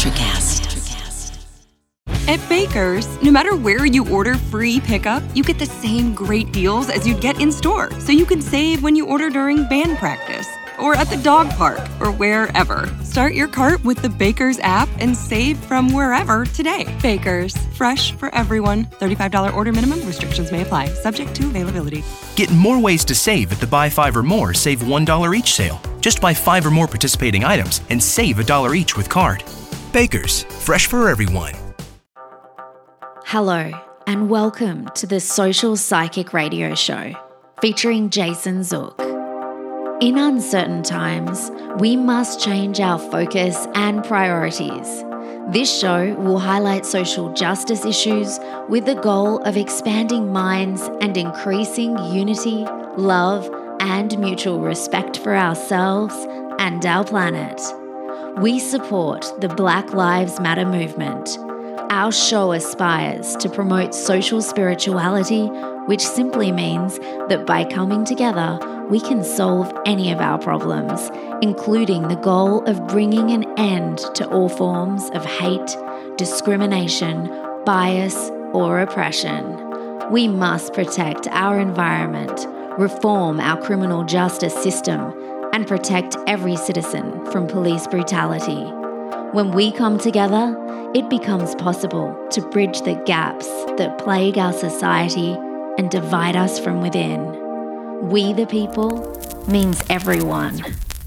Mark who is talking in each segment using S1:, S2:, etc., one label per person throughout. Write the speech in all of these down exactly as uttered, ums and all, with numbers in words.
S1: Electrocast.
S2: At Baker's, no matter where you order free pickup, you get the same great deals as you'd get in store, so you can save when you order during band practice, or at the dog park, or wherever. Start your cart with the Baker's app and save from wherever today. Baker's, fresh for everyone. thirty-five dollars order minimum. Restrictions may apply, subject to availability.
S3: Get more ways to save at the Buy Five or More Save one dollar each sale. Just buy five or more participating items and save a dollar each with card. Baker's, fresh for everyone.
S4: Hello, and welcome to the Social Psychic Radio Show, featuring Jason Zook. In uncertain times, we must change our focus and priorities. This show will highlight social justice issues with the goal of expanding minds and increasing unity, love, and mutual respect for ourselves and our planet. We support the Black Lives Matter movement. Our show aspires to promote social spirituality, which simply means that by coming together, we can solve any of our problems, including the goal of bringing an end to all forms of hate, discrimination, bias, or oppression. We must protect our environment, reform our criminal justice system, and protect every citizen from police brutality. When we come together, it becomes possible to bridge the gaps that plague our society and divide us from within. We the people means everyone.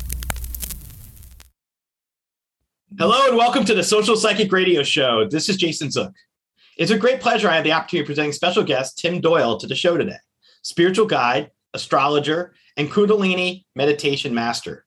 S5: Hello and welcome to the Social Psychic Radio Show. This is Jason Zook. It's a great pleasure I have the opportunity of presenting special guest Tim Doyle to the show today. Spiritual guide, astrologer, and Kundalini meditation master.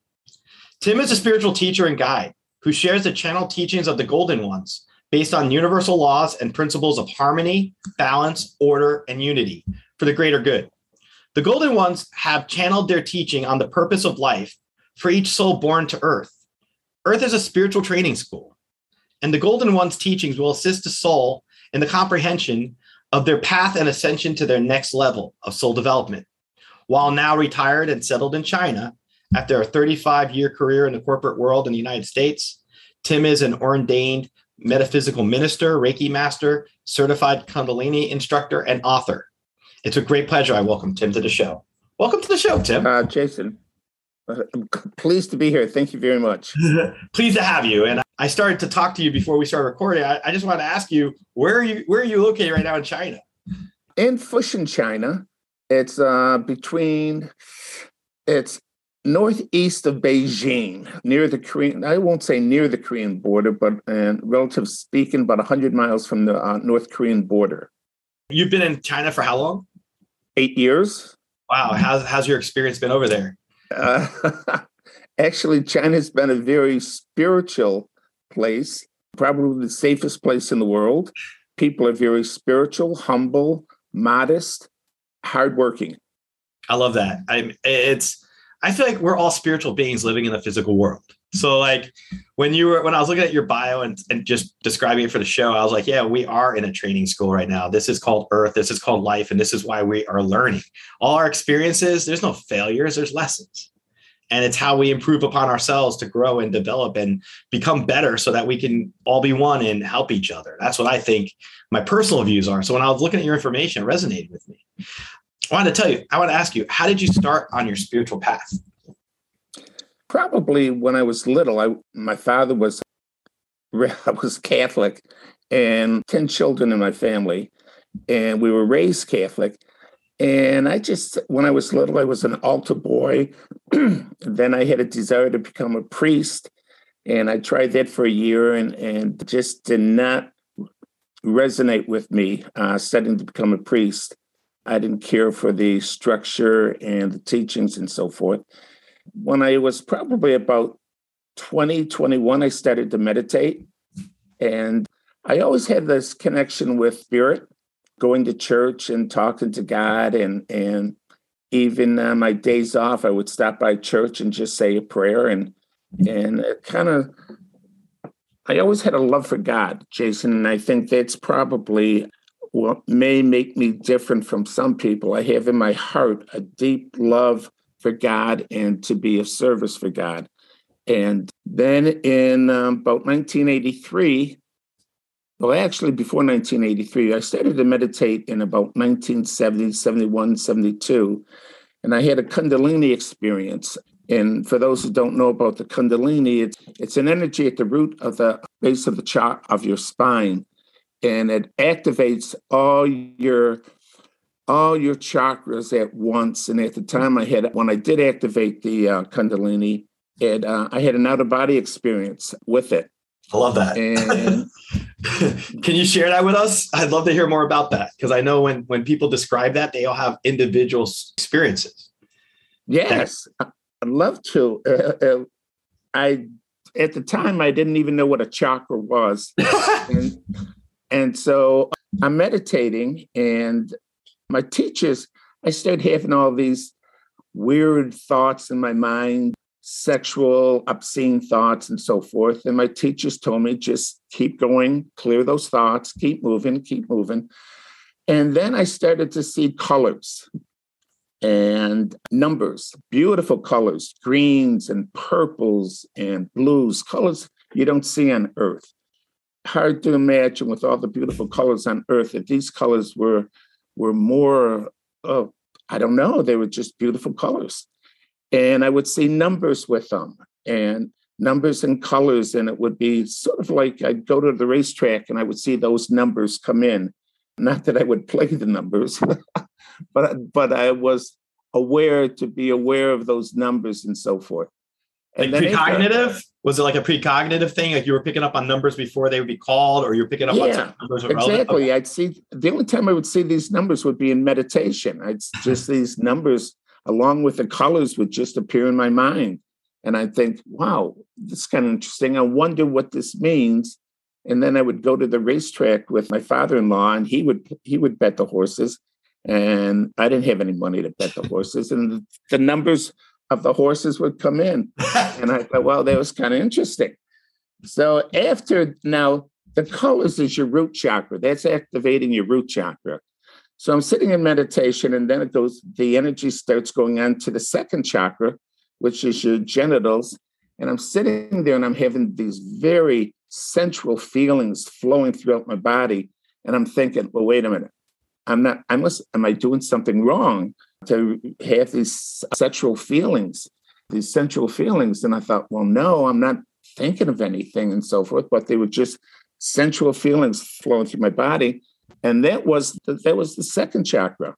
S5: Tim is a spiritual teacher and guide who shares the channel teachings of the Golden Ones based on universal laws and principles of harmony, balance, order, and unity for the greater good. The Golden Ones have channeled their teaching on the purpose of life for each soul born to Earth. Earth is a spiritual training school, and the Golden Ones' teachings will assist the soul in the comprehension of their path and ascension to their next level of soul development. While now retired and settled in China, after a thirty-five-year career in the corporate world in the United States, Tim is an ordained metaphysical minister, Reiki master, certified Kundalini instructor, and author. It's a great pleasure. I welcome Tim to the show. Welcome to the show, Tim.
S6: Uh, Jason, I'm pleased to be here. Thank you very much.
S5: Pleased to have you. And I started to talk to you before we started recording. I, I just wanted to ask you, where are you, where are you located right now in China?
S6: In Fushan, China. It's uh, between, it's northeast of Beijing, near the Korean, I won't say near the Korean border, but uh, relative speaking, about one hundred miles from the uh, North Korean border.
S5: You've been in China for how long?
S6: Eight years.
S5: Wow. How's, how's your experience been over there?
S6: Uh, actually, China's been a very spiritual place, probably the safest place in the world. People are very spiritual, humble, modest, hardworking.
S5: I love that. I it's I feel like we're all spiritual beings living in the physical world. So like when you were when I was looking at your bio and, and just describing it for the show, I was like, yeah, we are in a training school right now. This is called Earth. This is called life. And this is why we are learning. All our experiences, there's no failures, there's lessons. And it's how we improve upon ourselves to grow and develop and become better so that we can all be one and help each other. That's what I think my personal views are. So when I was looking at your information, it resonated with me. I wanted to tell you, I want to ask you, how did you start on your spiritual path?
S6: Probably when I was little. I my father was was Catholic, and ten children in my family, and we were raised Catholic. And I just, when I was little, I was an altar boy. Then I had a desire to become a priest, and I tried that for a year, and and just did not resonate with me. Uh, studying to become a priest, I didn't care for the structure and the teachings and so forth. When I was probably about twenty, twenty-one, I started to meditate. And I always had this connection with spirit, going to church and talking to God. And, and even on my days off, I would stop by church and just say a prayer. And, and it kind of, I always had a love for God, Jason. And I think that's probably what may make me different from some people. I have in my heart a deep love for God and to be of service for God. And then in um, about nineteen eighty-three, well, actually before nineteen eighty-three, I started to meditate in about nineteen seventy, seventy-one, seventy-two. And I had a Kundalini experience. And for those who don't know about the Kundalini, it's, it's an energy at the root of the base of the chakra of your spine. And it activates all your all your chakras at once. And at the time I had, when I did activate the uh, Kundalini, it, uh, I had an out-of-body experience with it.
S5: I love that.
S6: And
S5: can you share that with us? I'd love to hear more about that, because I know when, when people describe that, they all have individual experiences.
S6: Yes, I'd love to. Uh, uh, I at the time, I didn't even know what a chakra was. and, and so I'm meditating, and my teachers, I started having all these weird thoughts in my mind, sexual, obscene thoughts and so forth. And my teachers told me, just keep going, clear those thoughts, keep moving, keep moving. And then I started to see colors and numbers, beautiful colors, greens and purples and blues, colors you don't see on Earth. Hard to imagine with all the beautiful colors on Earth that these colors were, were more, oh, I don't know, they were just beautiful colors. And I would see numbers with them and numbers and colors. And it would be sort of like I'd go to the racetrack and I would see those numbers come in. Not that I would play the numbers, but, but I was aware to be aware of those numbers and so forth. And
S5: like precognitive? Was it like a precognitive thing? Like you were picking up on numbers before they would be called, or you're picking up
S6: yeah,
S5: on some numbers?
S6: Exactly.
S5: Okay.
S6: I'd see, the only time I would see these numbers would be in meditation. I'd just these numbers along with the colors would just appear in my mind. And I'd think, wow, this is kind of interesting. I wonder what this means. And then I would go to the racetrack with my father-in-law, and he would he would bet the horses. And I didn't have any money to bet the horses. And the, the numbers of the horses would come in. And I thought, well, that was kind of interesting. So after, now, the colors is your root chakra. That's activating your root chakra. So I'm sitting in meditation, and then it goes, the energy starts going on to the second chakra, which is your genitals. And I'm sitting there and I'm having these very sensual feelings flowing throughout my body. And I'm thinking, well, wait a minute. I'm not, I must, am I doing something wrong to have these sexual feelings, these sensual feelings? And I thought, well, no, I'm not thinking of anything and so forth, but they were just sensual feelings flowing through my body. And that was the, that was the second chakra.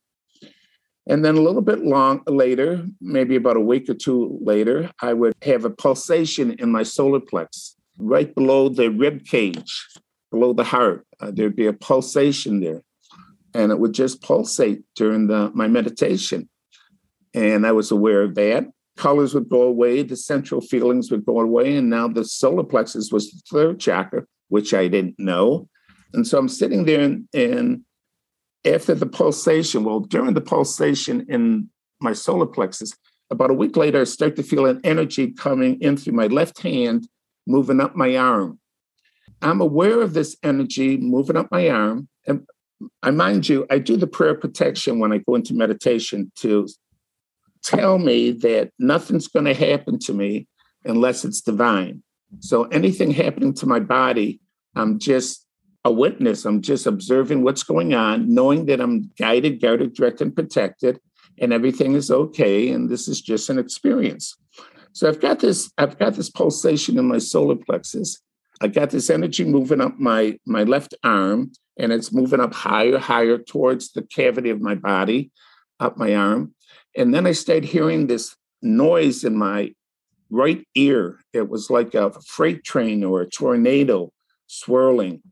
S6: And then a little bit long later, maybe about a week or two later, I would have a pulsation in my solar plex, right below the rib cage, below the heart. Uh, there'd be a pulsation there, and it would just pulsate during the, my meditation. And I was aware of that. Colors would go away, the central feelings would go away, and now the solar plexus was the third chakra, which I didn't know. And so I'm sitting there, and, and after the pulsation, well, during the pulsation in my solar plexus, about a week later, I start to feel an energy coming in through my left hand, moving up my arm. I'm aware of this energy moving up my arm. And I mind you, I do the prayer protection when I go into meditation to tell me that nothing's going to happen to me unless it's divine. So anything happening to my body, I'm just a witness. I'm just observing what's going on, knowing that I'm guided, guarded, directed, and protected, and everything is okay. And this is just an experience. So I've got this, I've got this pulsation in my solar plexus. I got this energy moving up my, my left arm, and it's moving up higher, higher towards the cavity of my body, up my arm. And then I started hearing this noise in my right ear. It was like a freight train or a tornado swirling.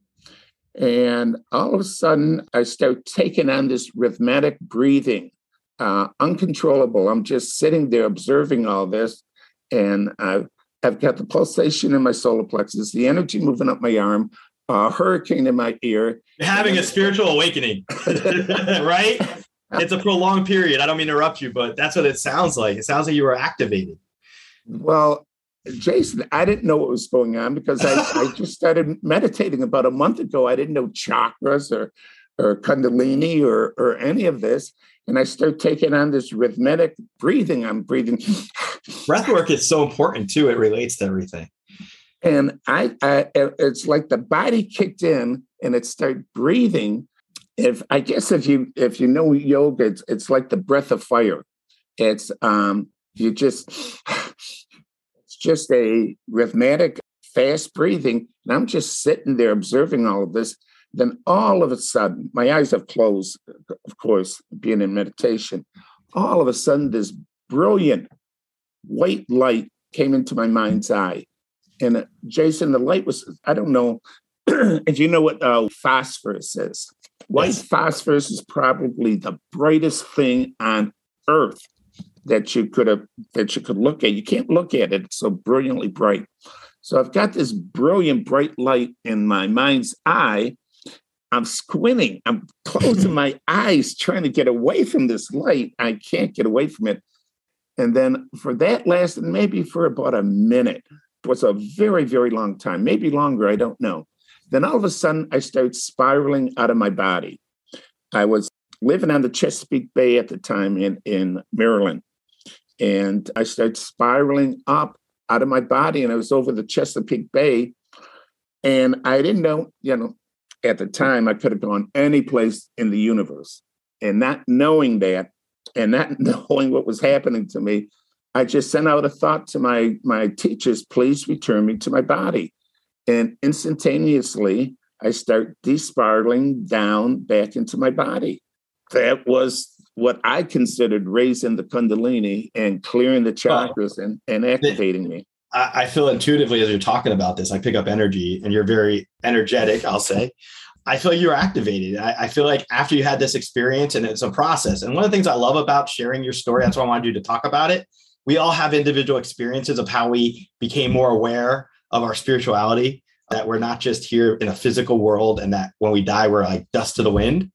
S6: And all of a sudden, I start taking on this rhythmic breathing, uh, uncontrollable. I'm just sitting there observing all this. And I've, I've got the pulsation in my solar plexus, the energy moving up my arm, a hurricane in my ear.
S5: You're having a spiritual awakening, right? It's a prolonged period. I don't mean to interrupt you, but that's what it sounds like. It sounds like you were activated.
S6: Well, Jason, I didn't know what was going on because I, I just started meditating about a month ago. I didn't know chakras or, or Kundalini or, or any of this. And I started taking on this rhythmic breathing. I'm breathing
S5: Breath work is so important too. It relates to everything.
S6: And I, I, it's like the body kicked in and it started breathing. If I guess if you if you know yoga, it's it's like the breath of fire. It's um you just it's just a rhythmic, fast breathing. And I'm just sitting there observing all of this. Then all of a sudden, my eyes have closed, of course, being in meditation. All of a sudden, this brilliant white light came into my mind's eye. And uh, Jason, the light was, I don't know if you know what uh, phosphorus is. White yes. phosphorus is probably the brightest thing on earth that you could have, that you could look at. You can't look at it. It's so brilliantly bright. So I've got this brilliant bright light in my mind's eye. I'm squinting. I'm closing my eyes, trying to get away from this light. I can't get away from it. And then for that lasted maybe for about a minute. It was a very, very long time, maybe longer. I don't know. Then all of a sudden, I started spiraling out of my body. I was living on the Chesapeake Bay at the time in, in Maryland. And I started spiraling up out of my body. And I was over the Chesapeake Bay. And I didn't know, you know, at the time, I could have gone any place in the universe. And not knowing that, and not knowing what was happening to me, I just sent out a thought to my, my teachers, please return me to my body. And instantaneously, I start despiraling down back into my body. That was what I considered raising the Kundalini and clearing the chakras oh, and, and activating me.
S5: I feel intuitively as you're talking about this, I pick up energy and you're very energetic, I'll say. I feel you're activated. I, I feel like after you had this experience, and it's a process. And one of the things I love about sharing your story, that's why I wanted you to talk about it. We all have individual experiences of how we became more aware of our spirituality, that we're not just here in a physical world and that when we die, we're like dust to the wind.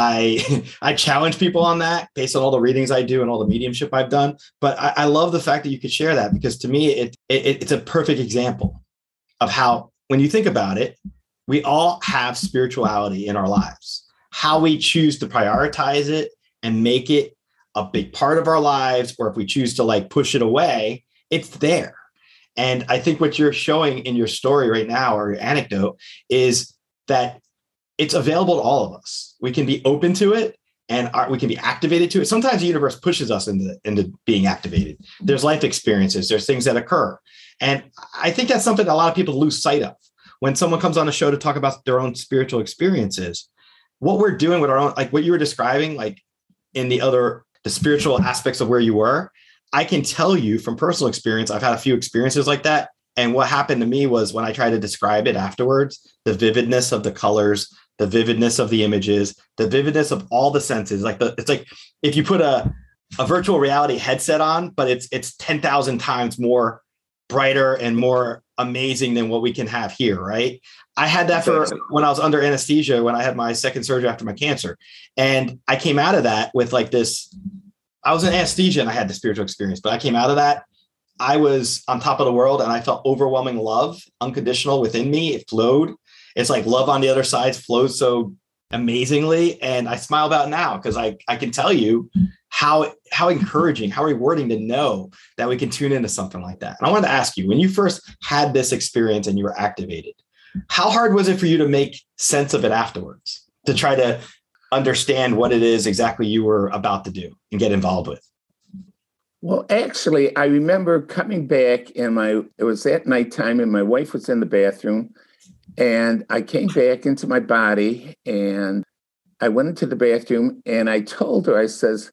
S5: I I challenge people on that based on all the readings I do and all the mediumship I've done. But I, I love the fact that you could share that, because to me, it, it it's a perfect example of how, when you think about it, we all have spirituality in our lives. How we choose to prioritize it and make it a big part of our lives, or if we choose to like push it away, it's there. And I think what you're showing in your story right now, or your anecdote, is that it's available to all of us. We can be open to it, and our, we can be activated to it. Sometimes the universe pushes us into, into being activated. There's life experiences. There's things that occur. And I think that's something that a lot of people lose sight of. When someone comes on a show to talk about their own spiritual experiences, what we're doing with our own, like what you were describing, like in the other, the spiritual aspects of where you were, I can tell you from personal experience, I've had a few experiences like that. And what happened to me was, when I try to describe it afterwards, the vividness of the colors, the vividness of the images, the vividness of all the senses, like the, it's like if you put a, a virtual reality headset on, but it's, it's ten thousand times more brighter and more amazing than what we can have here. Right. I had that for when I was under anesthesia, when I had my second surgery after my cancer. And I came out of that with like this, I was in anesthesia and I had the spiritual experience, but I came out of that. I was on top of the world and I felt overwhelming love, unconditional within me. It flowed. It's like love on the other side flows so amazingly. And I smile about it now because I, I can tell you how, how encouraging, how rewarding to know that we can tune into something like that. And I wanted to ask you, when you first had this experience and you were activated, how hard was it for you to make sense of it afterwards, to try to understand what it is exactly you were about to do and get involved with?
S6: Well, actually, I remember coming back, and my it was at nighttime and my wife was in the bathroom, and I came back into my body and I went into the bathroom and I told her, I says,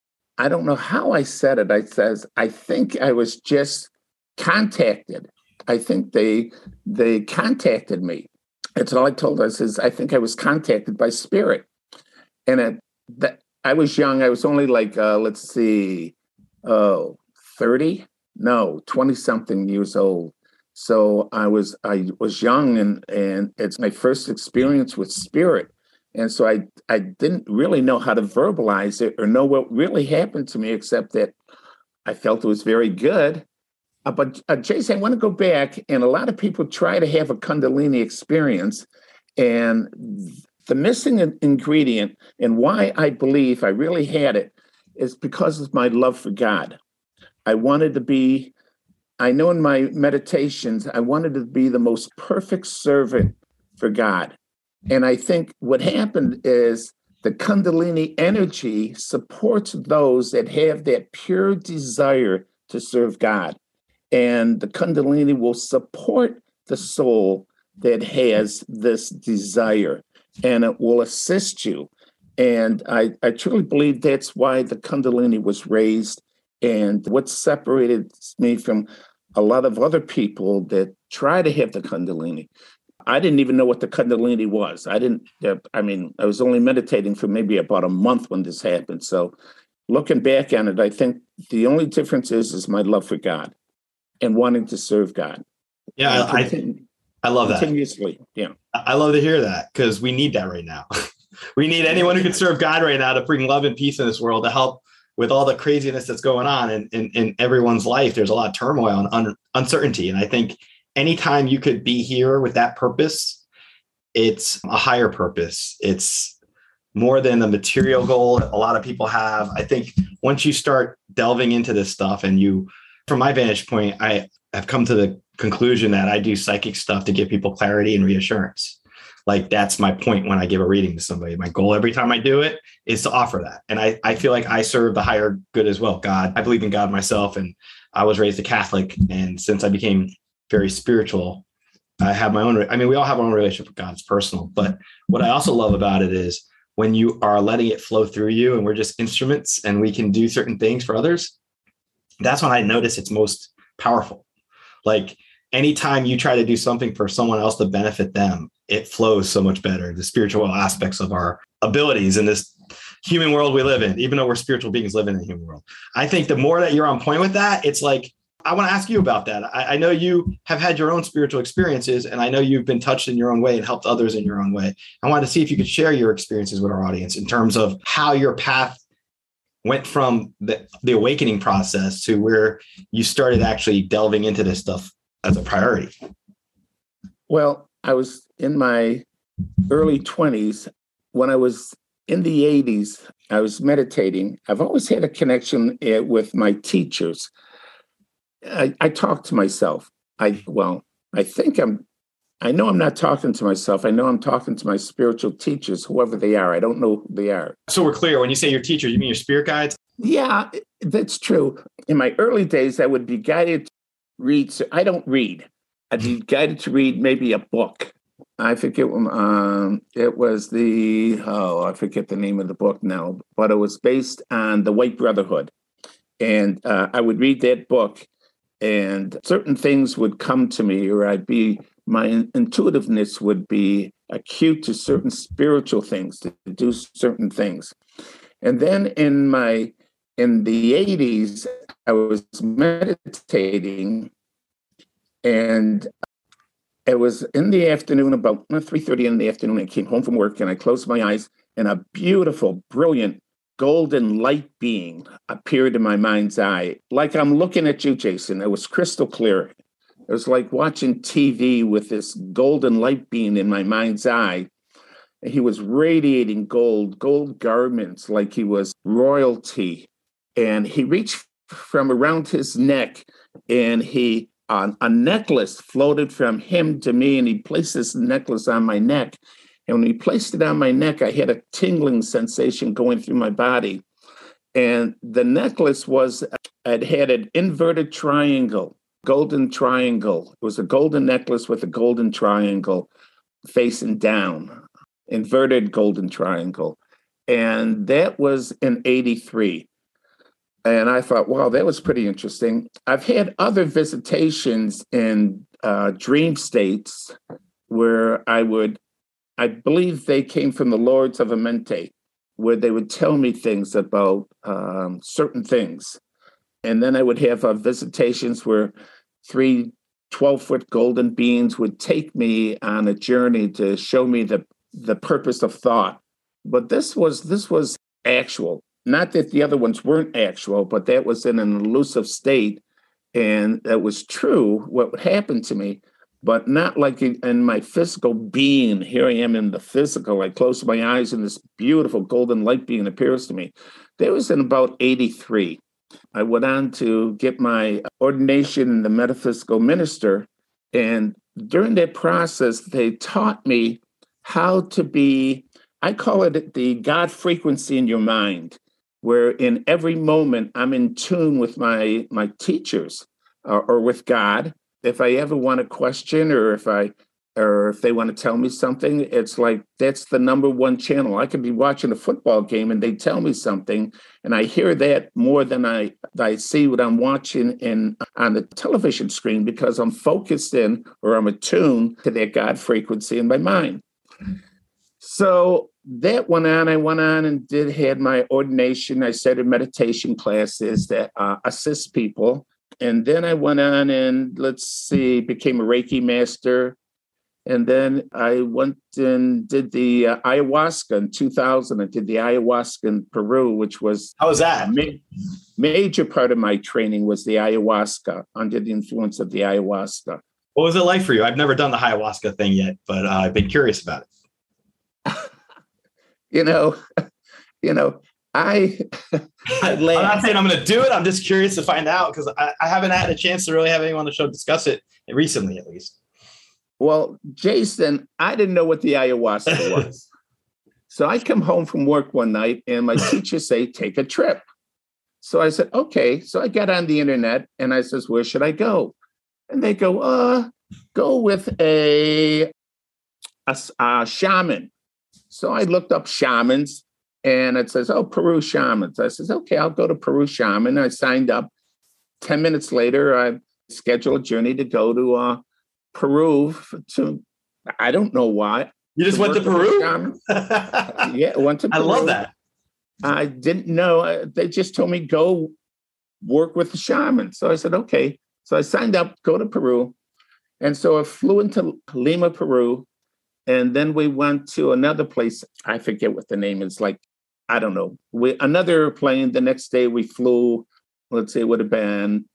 S6: I don't know how I said it. I says, I think I was just contacted. I think they they contacted me. That's all I told her. I says, I think I was contacted by spirit. And it, that, I was young. I was only like, uh, let's see, oh, thirty? No, twenty-something years old. So I was I was young, and, and it's my first experience with spirit. And so I, I didn't really know how to verbalize it or know what really happened to me, except that I felt it was very good. Uh, but uh, Jason, I want to go back, and a lot of people try to have a Kundalini experience, and the missing ingredient, and why I believe I really had it, is because of my love for God. I wanted to be, I know in my meditations, I wanted to be the most perfect servant for God. And I think what happened is the Kundalini energy supports those that have that pure desire to serve God. And the Kundalini will support the soul that has this desire, and it will assist you. And I, I truly believe that's why the Kundalini was raised. And what separated me from a lot of other people that try to have the Kundalini, I didn't even know what the Kundalini was. I didn't, I mean, I was only meditating for maybe about a month when this happened. So looking back on it, I think the only difference is, is my love for God and wanting to serve God.
S5: Yeah, I,
S6: continue,
S5: I love that.
S6: Continuously, yeah.
S5: I love to hear that because we need that right now. We need anyone who can serve God right now to bring love and peace in this world, to help with all the craziness that's going on in, in, in everyone's life. There's a lot of turmoil and un, uncertainty. And I think anytime you could be here with that purpose, it's a higher purpose. It's more than the material goal that a lot of people have. I think once you start delving into this stuff, and you, from my vantage point, I have come to the conclusion that I do psychic stuff to give people clarity and reassurance. Like, that's my point when I give a reading to somebody. My goal every time I do it is to offer that. And I, I feel like I serve the higher good as well. God, I believe in God myself, and I was raised a Catholic. And since I became very spiritual, I have my own, I mean, we all have our own relationship with God. It's personal. But what I also love about it is when you are letting it flow through you, and we're just instruments and we can do certain things for others, that's when I notice it's most powerful. Like, anytime you try to do something for someone else to benefit them, it flows so much better. The spiritual aspects of our abilities in this human world we live in, even though we're spiritual beings living in the human world. I think the more that you're on point with that, it's like, I want to ask you about that. I, I know you have had your own spiritual experiences, and I know you've been touched in your own way and helped others in your own way. I wanted to see if you could share your experiences with our audience in terms of how your path went from the, the awakening process to where you started actually delving into this stuff as a priority.
S6: Well, I was in my early twenties. When I was in the eighties, I was meditating. I've always had a connection uh, with my teachers. I, I talk to myself. I, well, I think I'm, I know I'm not talking to myself. I know I'm talking to my spiritual teachers, whoever they are. I don't know who they are.
S5: So we're clear. When you say your teachers, you mean your spirit guides?
S6: Yeah, that's true. In my early days, I would be guided to read. So I don't read. I'd be guided to read maybe a book. I forget, um, it was the, oh, I forget the name of the book now, but it was based on the White Brotherhood. And uh, I would read that book, and certain things would come to me, or I'd be, my intuitiveness would be acute to certain spiritual things, to do certain things. And then in my, in the eighties, I was meditating, and it was in the afternoon, about three thirty in the afternoon. I came home from work, and I closed my eyes, and a beautiful, brilliant, golden light being appeared in my mind's eye. Like I'm looking at you, Jason. It was crystal clear. It was like watching T V with this golden light being in my mind's eye. He was radiating gold, gold garments, like he was royalty. And he reached from around his neck, and he uh, a necklace floated from him to me, and he placed this necklace on my neck. And when he placed it on my neck, I had a tingling sensation going through my body. And the necklace was, it had an inverted triangle, golden triangle. It was a golden necklace with a golden triangle facing down, inverted golden triangle. And that was in eighty-three. And I thought, wow, that was pretty interesting. I've had other visitations in uh, dream states where I would, I believe they came from the Lords of Amenti, where they would tell me things about um, certain things. And then I would have uh, visitations where three twelve-foot golden beings would take me on a journey to show me the, the purpose of thought. But this was this was actual. Not that the other ones weren't actual, but that was in an elusive state. And that was true, what happened to me, but not like in my physical being. Here I am in the physical. I close my eyes and this beautiful golden light being appears to me. That was in about eighty-three. I went on to get my ordination in the metaphysical minister. And during that process, they taught me how to be, I call it the God frequency in your mind, where in every moment I'm in tune with my, my teachers or, or with God. If I ever want a question or if I or if they want to tell me something, it's like that's the number one channel. I could be watching a football game and they tell me something, and I hear that more than I, I see what I'm watching in on the television screen because I'm focused in or I'm attuned to that God frequency in my mind. So that went on. I went on and did had my ordination. I started meditation classes that uh, assist people. And then I went on and, let's see, became a Reiki master. And then I went and did the uh, ayahuasca in two thousand. I did the ayahuasca in Peru, which was...
S5: How was that?
S6: A ma- major part of my training was the ayahuasca, under the influence of the ayahuasca.
S5: What was it like for you? I've never done the ayahuasca thing yet, but uh, I've been curious about it.
S6: you know, you know, I...
S5: I'm not saying I'm going to do it. I'm just curious to find out because I, I haven't had a chance to really have anyone on the show discuss it recently, at least.
S6: Well, Jason, I didn't know what the ayahuasca was. So I come home from work one night and my teacher say, take a trip. So I said, okay. So I got on the internet and I says, where should I go? And they go, uh, go with a, a, a shaman. So I looked up shamans and it says, oh, Peru shamans. I says, okay, I'll go to Peru shaman. I signed up. ten minutes later, I scheduled a journey to go to uh, Peru to, I don't know why.
S5: You just to went to Peru?
S6: Yeah, went to Peru.
S5: I love that.
S6: I didn't know. They just told me, go work with the shaman. So I said, okay. So I signed up, go to Peru. And so I flew into Lima, Peru. And then we went to another place. I forget what the name is. Like, I don't know. We another plane. The next day we flew, let's say it would have been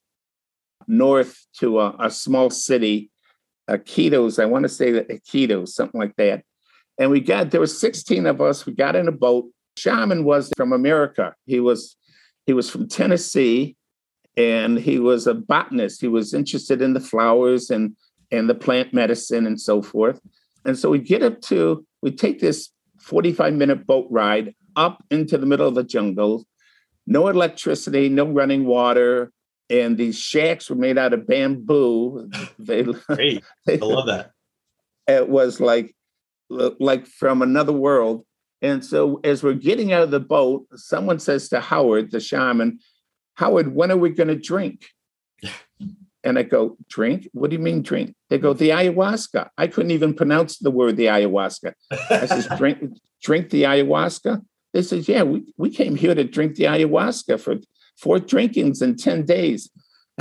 S6: north to a, a small city. Iquitos, I want to say that Iquitos, something like that. And we got, there were sixteen of us. We got in a boat. Shaman was from America. He was, he was from Tennessee and he was a botanist. He was interested in the flowers and, and the plant medicine and so forth. And so we get up to, we take this forty-five minute boat ride up into the middle of the jungle, no electricity, no running water. And these shacks were made out of bamboo. They,
S5: Great. I love that.
S6: It was like, like from another world. And so as we're getting out of the boat, someone says to Howard, the shaman, Howard, when are we going to drink? And I go, drink? What do you mean drink? They go, the ayahuasca. I couldn't even pronounce the word the ayahuasca. I says, drink, drink the ayahuasca? They said, yeah, we, we came here to drink the ayahuasca for four drinkings in ten days.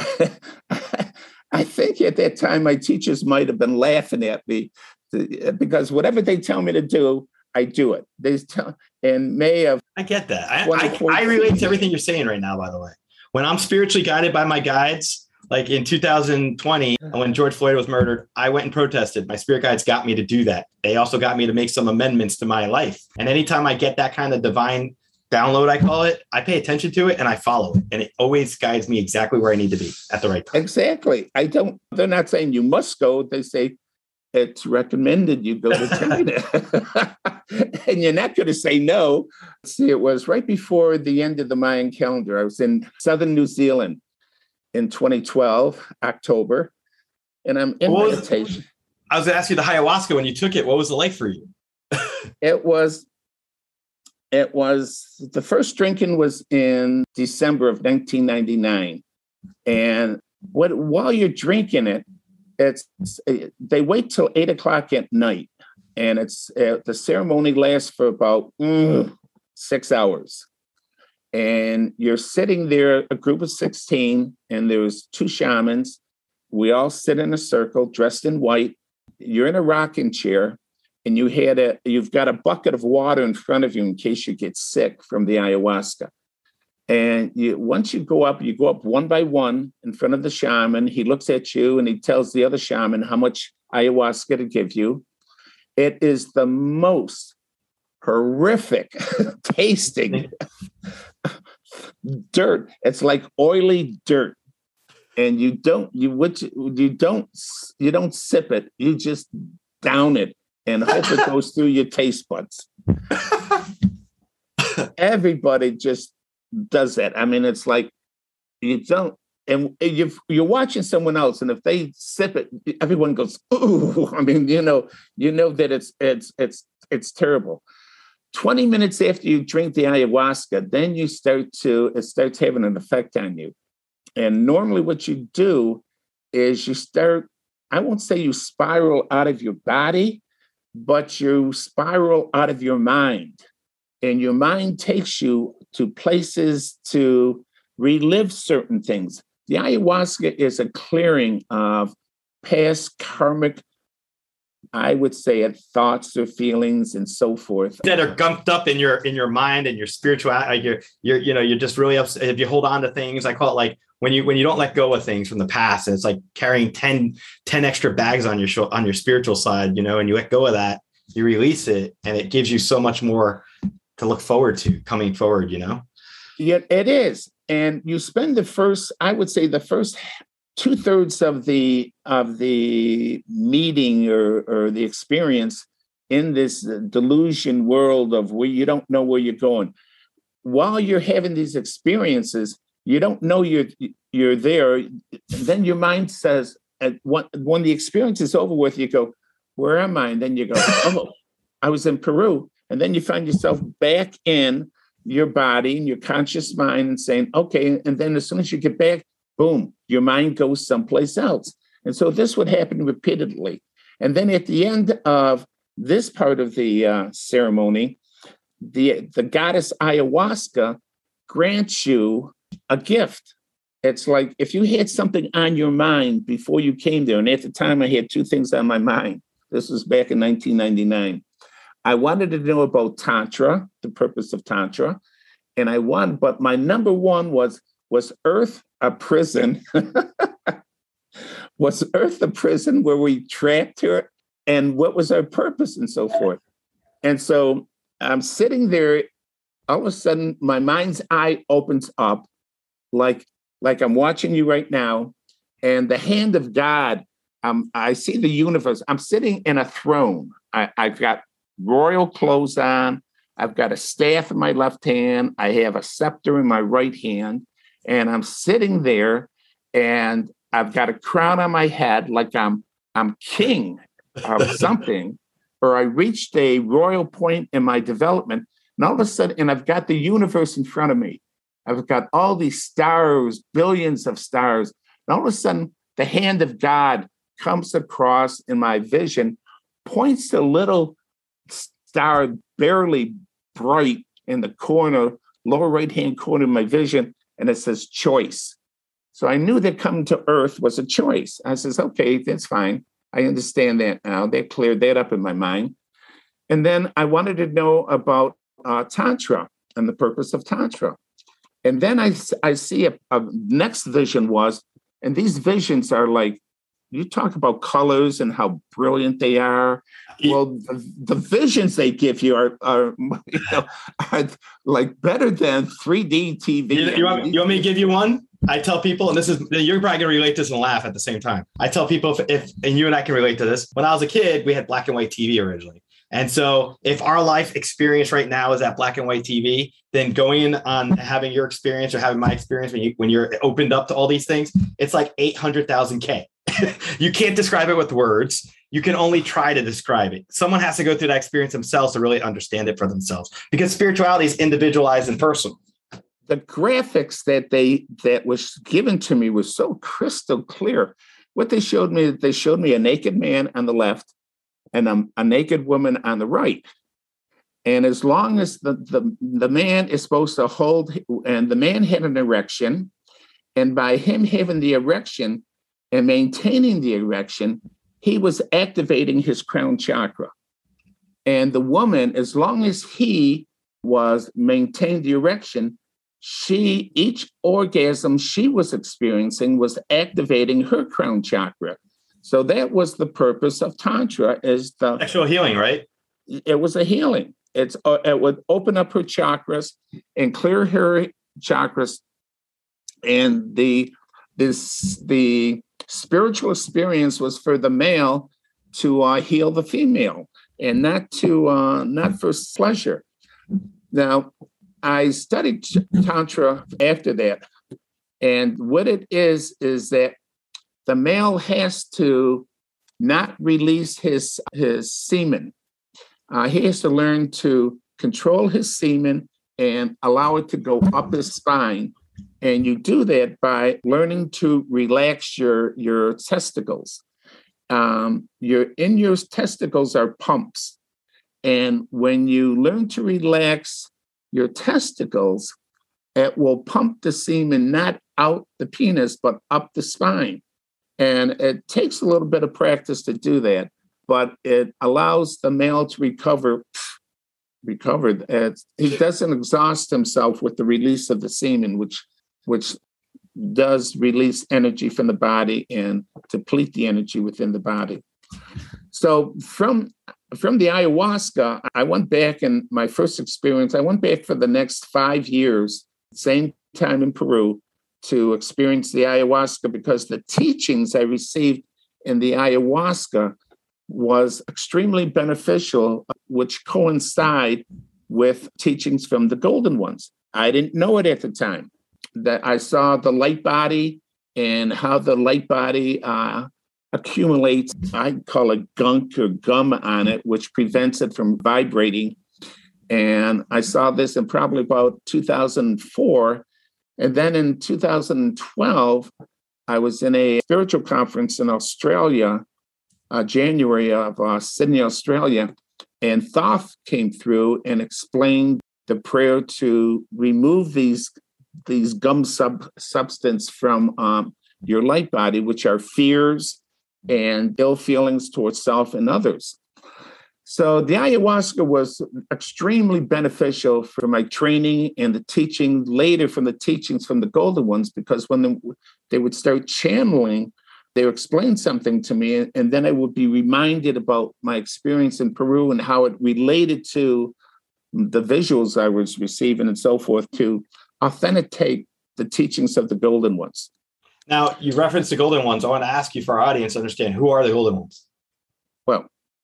S6: I think at that time, my teachers might have been laughing at me because whatever they tell me to do, I do it. They tell in May of
S5: I get that. I, I, I relate to everything you're saying right now, by the way. When I'm spiritually guided by my guides, like in two thousand twenty, when George Floyd was murdered, I went and protested. My spirit guides got me to do that. They also got me to make some amendments to my life. And anytime I get that kind of divine download, I call it, I pay attention to it and I follow it. And it always guides me exactly where I need to be at the right time.
S6: Exactly. I don't, they're not saying you must go. They say it's recommended you go to China. And you're not going to say no. See, it was right before the end of the Mayan calendar. I was in southern New Zealand in twenty twelve, October. And I'm in what meditation.
S5: Was, I was going to ask you the ayahuasca, when you took it, what was it like for you?
S6: It was, It was, the first drinking was in December of nineteen ninety-nine. And what, while you're drinking it, it's, they wait till eight o'clock at night. And it's, uh, the ceremony lasts for about mm, six hours. And you're sitting there, a group of sixteen, and there's two shamans. We all sit in a circle, dressed in white. You're in a rocking chair. And you had a, you've got a bucket of water in front of you in case you get sick from the ayahuasca. And you, once you go up, you go up one by one in front of the shaman. He looks at you and he tells the other shaman how much ayahuasca to give you. It is the most horrific tasting dirt. It's like oily dirt. And you don't you what you, you don't you don't sip it. You just down it and hope it goes through your taste buds. Everybody just does that. I mean, it's like you don't, and you you're watching someone else, and if they sip it, everyone goes, "Ooh!" I mean, you know, you know that it's it's it's it's terrible. Twenty minutes after you drink the ayahuasca, then you start to it starts having an effect on you. And normally what you do is you start, I won't say you spiral out of your body, but you spiral out of your mind. And your mind takes you to places to relive certain things. The ayahuasca is a clearing of past karmic, I would say it, thoughts or feelings and so forth
S5: that are gunked up in your in your mind and your spiritual. Like you're you're you know you're just really upset if you hold on to things. I call it like when you when you don't let go of things from the past, and it's like carrying ten, ten extra bags on your show, on your spiritual side, you know, and you let go of that, you release it, and it gives you so much more to look forward to coming forward, you know.
S6: Yeah, it is, and you spend the first, I would say, the first two thirds of the of the meeting or, or the experience in this delusion world of where you don't know where you're going. While you're having these experiences, you don't know you're you're there. Then your mind says, and when, when the experience is over with, you go, "Where am I?" And then you go, "Oh, I was in Peru." And then you find yourself back in your body and your conscious mind and saying, "Okay." And then as soon as you get back, boom, your mind goes someplace else. And so this would happen repeatedly. And then at the end of this part of the uh, ceremony, the, the goddess ayahuasca grants you a gift. It's like if you had something on your mind before you came there, and at the time I had two things on my mind. This was back in nineteen ninety-nine. I wanted to know about Tantra, the purpose of Tantra. And I wanted, but my number one was, was Earth a prison? Was Earth a prison where we trapped her? And what was our purpose and so forth? And so I'm sitting there, all of a sudden my mind's eye opens up like, like I'm watching you right now. And the hand of God, um, I see the universe. I'm sitting in a throne. I, I've got royal clothes on. I've got a staff in my left hand. I have a scepter in my right hand. And I'm sitting there and I've got a crown on my head like I'm I'm king of something, or I reached a royal point in my development. And all of a sudden, and I've got the universe in front of me. I've got all these stars, billions of stars. And all of a sudden, the hand of God comes across in my vision, points to a little star, barely bright in the corner, lower right-hand corner of my vision, and it says choice. So I knew that coming to Earth was a choice. I says, okay, that's fine. I understand that now. They cleared that up in my mind. And then I wanted to know about uh, Tantra and the purpose of Tantra. And then I, I see a, a next vision was, and these visions are like, you talk about colors and how brilliant they are. Well, the, the visions they give you are, are, you know, are like better than three D T V.
S5: You, you, want, you want me to give you one? I tell people, and this is, you're probably going to relate to this and laugh at the same time. I tell people, if, if, and you and I can relate to this, when I was a kid, we had black and white T V originally. And so if our life experience right now is that black and white T V, then going on having your experience or having my experience when you, when you're opened up to all these things, it's like eight hundred thousand K. You can't describe it with words. You can only try to describe it. Someone has to go through that experience themselves to really understand it for themselves, because spirituality is individualized and personal.
S6: The graphics that they that was given to me was so crystal clear. What they showed me, they showed me a naked man on the left and a, a naked woman on the right. And as long as the, the, the man is supposed to hold, and the man had an erection, and by him having the erection and maintaining the erection, he was activating his crown chakra. And the woman, as long as he was maintained the erection, she, each orgasm she was experiencing was activating her crown chakra. So that was the purpose of Tantra, is the
S5: sexual healing, right?
S6: It was a healing. It's uh, it would open up her chakras and clear her chakras. And the this the spiritual experience was for the male to uh, heal the female, and not to uh, not for pleasure. Now, I studied Tantra after that, and what it is is that the male has to not release his his semen. Uh, he has to learn to control his semen and allow it to go up his spine. And you do that by learning to relax your, your testicles. Um, your in your testicles are pumps. And when you learn to relax your testicles, it will pump the semen not out the penis, but up the spine. And it takes a little bit of practice to do that, but it allows the male to recover. Recover. It's, he doesn't exhaust himself with the release of the semen, which which does release energy from the body and deplete the energy within the body. So from from the ayahuasca, I went back, and my first experience, I went back for the next five years, same time in Peru, to experience the ayahuasca, because the teachings I received in the ayahuasca was extremely beneficial, which coincide with teachings from the Golden Ones. I didn't know it at the time. That I saw the light body and how the light body uh, accumulates, I call it gunk or gum on it, which prevents it from vibrating. And I saw this in probably about two thousand four. And then in two thousand twelve, I was in a spiritual conference in Australia, uh, January of uh, Sydney, Australia. And Thoth came through and explained the prayer to remove these these gum sub substance from um, your light body, which are fears and ill feelings towards self and others. So the ayahuasca was extremely beneficial for my training and the teaching later from the teachings from the Golden Ones, because when they, they would start channeling, they would explain something to me, and, and then I would be reminded about my experience in Peru and how it related to the visuals I was receiving and so forth to authenticate the teachings of the Golden Ones.
S5: Now, you referenced the Golden Ones. I want to ask you, for our audience, to understand, who are the Golden Ones?
S6: Well,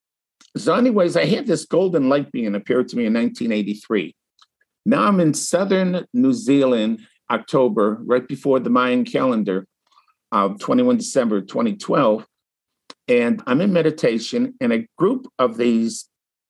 S6: so anyways, I had this golden light being appear to me in nineteen eighty-three. Now I'm in southern New Zealand, October, right before the Mayan calendar of twenty-first of December, twenty twelve. And I'm in meditation, and a group of these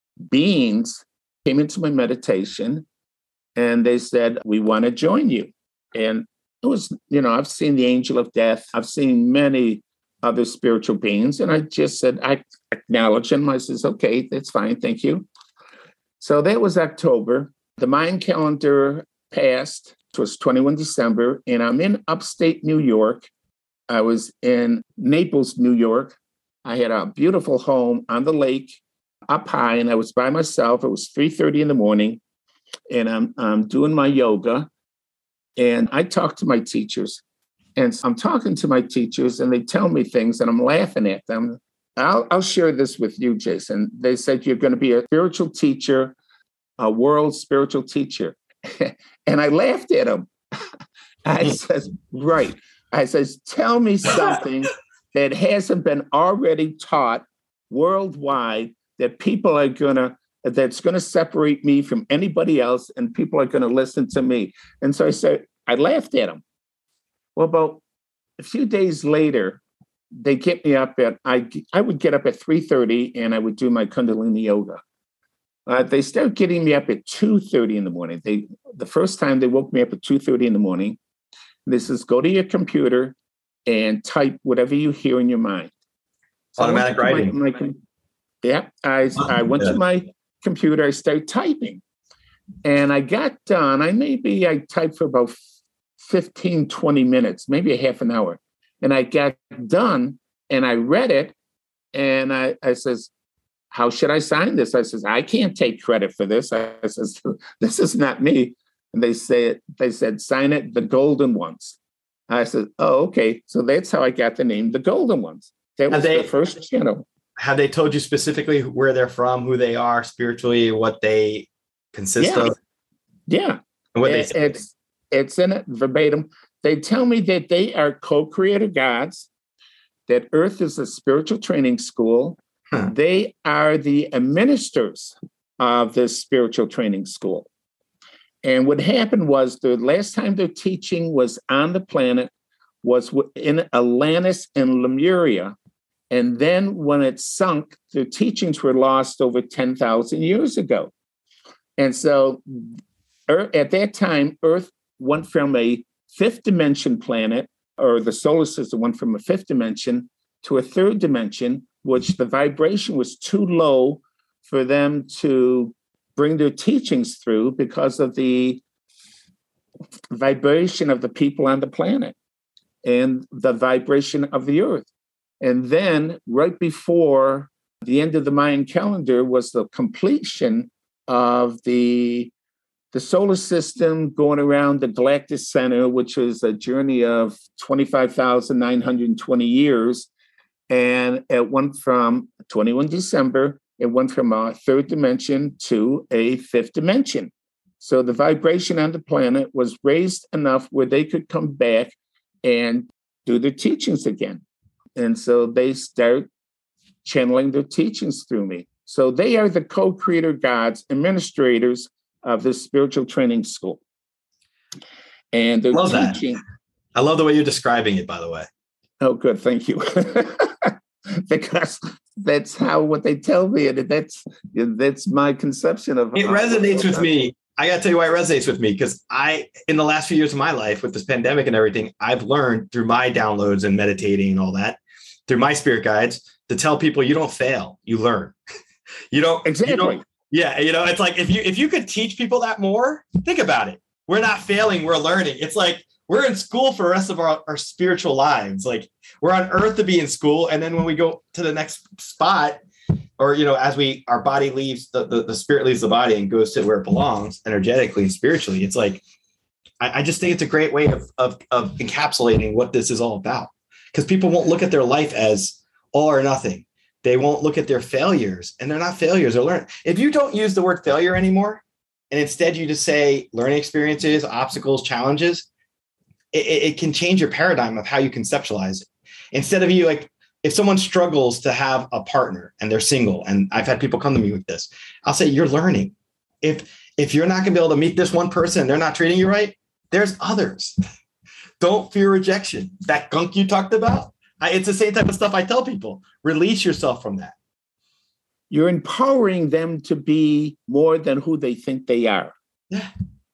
S6: beings came into my meditation, and they said, we want to join you. And it was, you know, I've seen the angel of death. I've seen many other spiritual beings. And I just said, I acknowledge them. I says, okay, that's fine. Thank you. So that was October. The Mayan calendar passed. It was twenty-first of December. And I'm in upstate New York. I was in Naples, New York. I had a beautiful home on the lake up high, and I was by myself. It was three thirty in the morning. And I'm, I'm doing my yoga, and I talk to my teachers, and I'm talking to my teachers, and they tell me things, and I'm laughing at them. I'll, I'll share this with you, Jason. They said, you're going to be a spiritual teacher, a world spiritual teacher. And I laughed at them. I says, right. I says, tell me something that hasn't been already taught worldwide that people are going to that's going to separate me from anybody else, and people are going to listen to me. And so I said, I laughed at them. Well, about a few days later, they get me up at, I, I would get up at three thirty, and I would do my Kundalini yoga. Uh, they started getting me up at two thirty in the morning. They The first time they woke me up at two thirty in the morning. This is, go to your computer and type whatever you hear in your mind. So
S5: Automatic writing.
S6: My, my, yeah, I, I went yeah. to my computer, I started typing, and I got done. I maybe I typed for about fifteen, twenty minutes, maybe a half an hour. And I got done, and I read it, and I, I says, how should I sign this? I says, I can't take credit for this. I, I says, this is not me. And they said, they said, sign it, the Golden Ones. I said, oh, okay. So that's how I got the name, the Golden Ones. That was they- the first channel.
S5: Have they told you specifically where they're from, who they are spiritually, what they consist
S6: yeah.
S5: of?
S6: Yeah.
S5: And what
S6: it,
S5: they
S6: it's It's in it verbatim. They tell me that they are co-creator gods, that Earth is a spiritual training school. Huh. They are the administrators of this spiritual training school. And what happened was the last time their teaching was on the planet was in Atlantis and Lemuria. And then when it sunk, their teachings were lost over ten thousand years ago. And so at that time, Earth went from a fifth dimension planet, or the solar system went from a fifth dimension to a third dimension, which the vibration was too low for them to bring their teachings through because of the vibration of the people on the planet and the vibration of the Earth. And then right before the end of the Mayan calendar was the completion of the, the solar system going around the galactic center, which was a journey of twenty-five thousand nine hundred twenty years. And it went from twenty-first of December, it went from a third dimension to a fifth dimension. So the vibration on the planet was raised enough where they could come back and do their teachings again. And so they start channeling their teachings through me. So they are the co-creator gods, administrators of this spiritual training school. And they're
S5: love
S6: teaching.
S5: That. I love the way you're describing it, by the way.
S6: Oh, good. Thank you. Because that's how what they tell me. And that's, that's my conception of
S5: it. It resonates with me. I got to tell you why it resonates with me, because I, in the last few years of my life with this pandemic and everything, I've learned through my downloads and meditating and all that, through my spirit guides, to tell people you don't fail, you learn. you don't
S6: exactly.
S5: You don't, yeah, you know, it's like if you if you could teach people that more, think about it. We're not failing, we're learning. It's like we're in school for the rest of our, our spiritual lives. Like we're on earth to be in school, and then when we go to the next spot, or you know, as we our body leaves the, the, the spirit leaves the body and goes to where it belongs, energetically and spiritually. It's like I, I just think it's a great way of, of of encapsulating what this is all about. Because people won't look at their life as all or nothing. They won't look at their failures, and they're not failures. They're learning. If you don't use the word failure anymore, and instead you just say learning experiences, obstacles, challenges, it, it can change your paradigm of how you conceptualize it. Instead of you like, if someone struggles to have a partner and they're single, and I've had people come to me with this, I'll say, you're learning. If, if you're not going to be able to meet this one person and they're not treating you right, there's others. Don't fear rejection. That gunk you talked about, I, it's the same type of stuff I tell people. Release yourself from that.
S6: You're empowering them to be more than who they think they are.
S5: Yeah.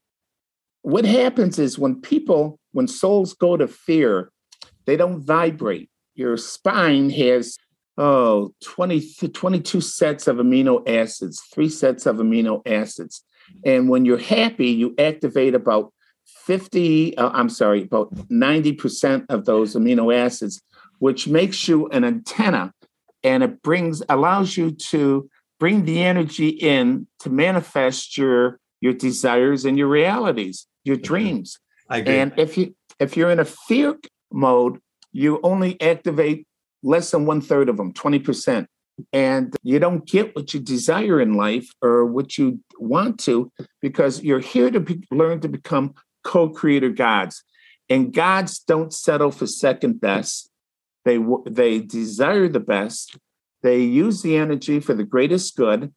S6: What happens is when people, when souls go to fear, they don't vibrate. Your spine has, oh, twenty, twenty-two sets of amino acids, three sets of amino acids. And when you're happy, you activate about fifty, uh, I'm sorry, about ninety percent of those amino acids, which makes you an antenna, and it brings, allows you to bring the energy in to manifest your, your desires and your realities, your dreams.
S5: I agree.
S6: And if you, if you're in a fear mode, you only activate less than one third of them, twenty percent. And you don't get what you desire in life or what you want to, because you're here to be, learn to become co-creator gods. And gods don't settle for second best. They, they desire the best. They use the energy for the greatest good.